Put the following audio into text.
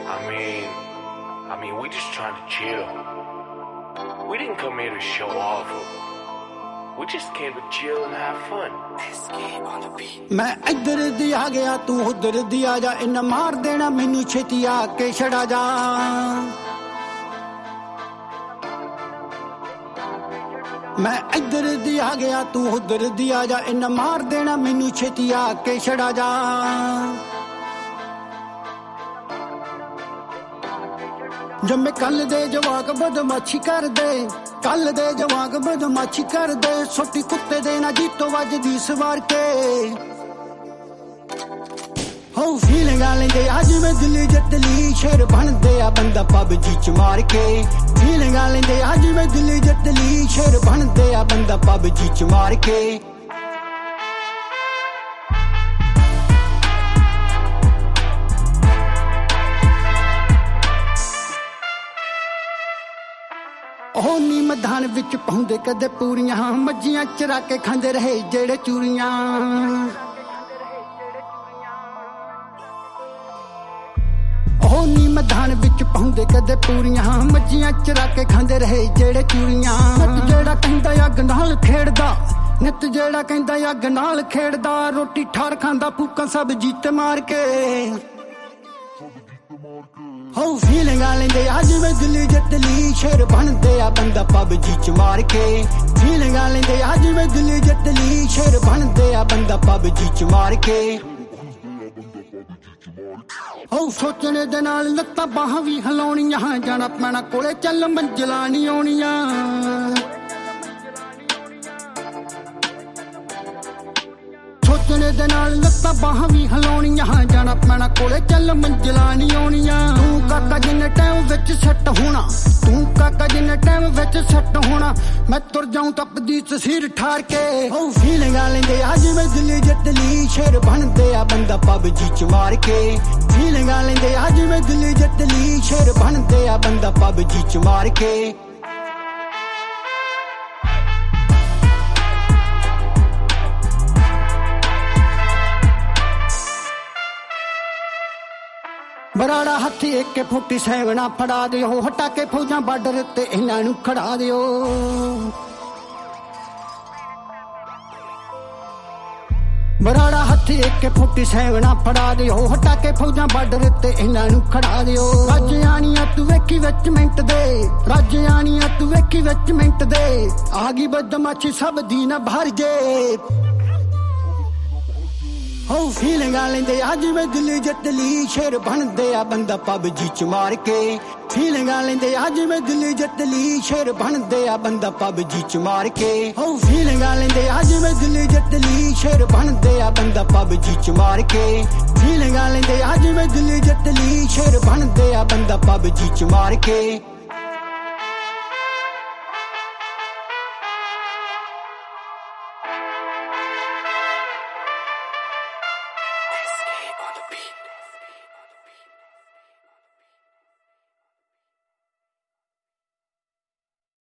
I mean, we just trying to chill. We didn't come here to show off. We just came to chill and have fun. on the beat. मैं इधर दी आ गया तू उधर दी आ जा इन मार देना मैनू छेती आके छड़ा जा मैं इधर दी आ गया तू उधर दी आ जा इन मार देना मैनू छेती आके छड़ा जा जम्मे कल दे जवाक बदमाशी कर दे कल दे जवाक बदमाशी कर दे सोटी कुत्ते दे ना जीतो वजदी सवार के हो फीलिंग लेंदे आज मैं दिल्ली जतली शेर बन दे आ बंदा पबजी च मार के फीलिंग लेंदे आज मैं दिल्ली जतली शेर बन दे आ बंदा पबजी च मार के ਉਹ ਨੀ ਮੈਦਾਨ ਵਿੱਚ ਪਾਉਂਦੇ ਕਦੇ ਪੂਰੀਆਂ ਮੱਝੀਆਂ ਚਰਾ ਕੇ ਖਾਂਦੇ ਰਹੇ ਜਿਹੜੇ ਚੂਰੀਆਂ ਉਹ ਨੀ ਮੈਦਾਨ ਵਿੱਚ ਪਾਉਂਦੇ ਕਦੇ ਪੂਰੀਆਂ ਮੱਝੀਆਂ ਚਰਾ ਕੇ ਖਾਂਦੇ ਰਹੇ ਜਿਹੜੇ ਚੂਰੀਆਂ ਨਿੱਤ ਜਿਹੜਾ ਕਹਿੰਦਾ ਅੱਗ ਨਾਲ ਖੇਡਦਾ ਨਿੱਤ ਜਿਹੜਾ ਕਹਿੰਦਾ ਅੱਗ ਨਾਲ ਖੇਡਦਾ ਰੋਟੀ ਠਾਰ ਖਾਂਦਾ ਫੂਕਾਂ ਸਭ ਜੀਤ ਮਾਰ ਕੇ हो फीलिंग लेंदे आज मैं दिल्ली जतली शेर बन दे आ बंदा पबजी च मार के फीलिंग लेंदे आज मैं दिल्ली जतली शेर बन दे आ बंदा पबजी च मार के हो सोचने दे नाल लत्तां बाहां भी हिलाउणियां जाना पैना कोले चल मंजिलां नहीं आउणियां सोचने दे नाल लत्तां बाहां भी हिलाउणियां जाना पैना कोले चल मंजिलां नहीं आउणियां तू काका जिन्ने टाइम विच सैट होना तू काका जिन्ने टाइम विच सैट होना मैं तुर जाऊं तपदी तस्वीर ठार के हो फीलिंग लेंदे आज मैं दिल्ली जतली शेर बन दे आ बंदा पबजी च मार के फीलिंग लेंदे आज मैं दिल्ली जतली शेर बन दे आ बंदा पबजी च मार के बराड़ा हाथी एक 47 फड़ा दियो हटा के फौजां बार्डर ते इन्हां नूं खड़ा दियो बराड़ा हाथी एक 47 फड़ा दियो हटा के फौजां बार्डर ते इन्हां नूं खड़ा दियो रज आनियां तू वेखी विच मिंट दे रज आनियां तू वेखी विच मिंट दे आ गई बदमाशी सब दी ना भर जे हो फीलिंग लेंदे आज मैं दिल्ली जतली शेर बन दे आ बंदा पबजी च मार के फीलिंग लेंदे आज मैं दिल्ली जतली शेर बन दे आ बंदा पबजी च मार के हो फीलिंग लेंदे आज मैं दिल्ली जतली शेर बन दे आ बंदा पबजी च मार के फीलिंग लेंदे आज मैं दिल्ली जतली शेर बन दे आ बंदा पबजी च मार के